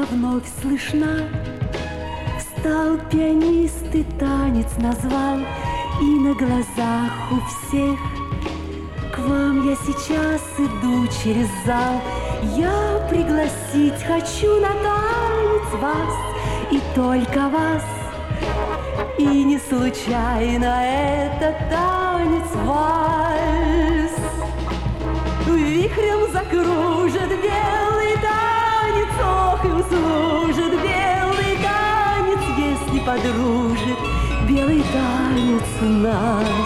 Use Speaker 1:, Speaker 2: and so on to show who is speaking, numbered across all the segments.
Speaker 1: музыка вновь слышна. Встал пианист и танец назвал, и на глазах у всех к вам я сейчас иду через зал. Я пригласить хочу на танец вас, и только вас. И не случайно это танец вальс. Вихрем закружит белый танец, ох, и услужит белый танец, если подружит белый танец нас.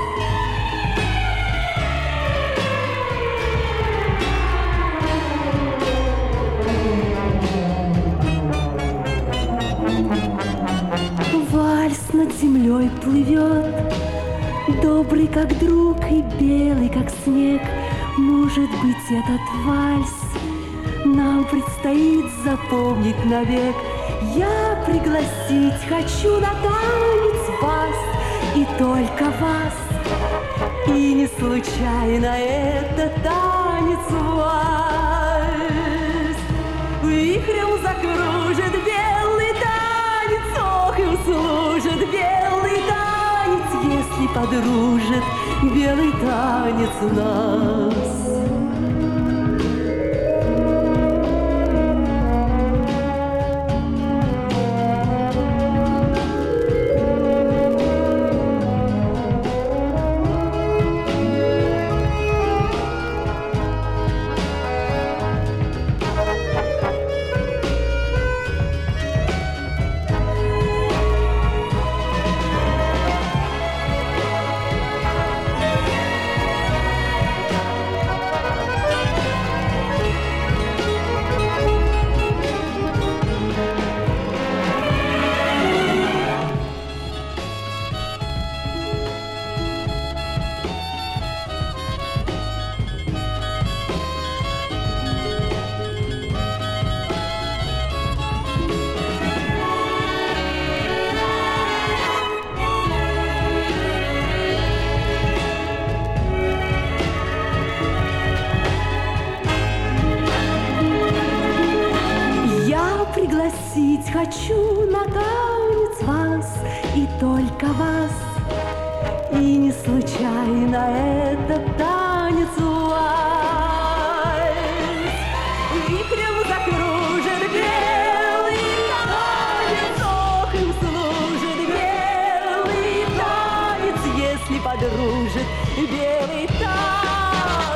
Speaker 1: Вальс над землей плывет, добрый как друг и белый как снег. Может быть, этот вальс нам предстоит запомнить навек. Я пригласить хочу на танец вас, и только вас. И не случайно это танец вальс. Вихрем закружит белый танец, ох, и услужит белый танец, если подружит белый танец нас. Пригласить хочу на танец вас, и только вас. И не случайно этот танец вальс. Вихрем закружит белый танец, ох, им служит белый танец, если подружит белый танец.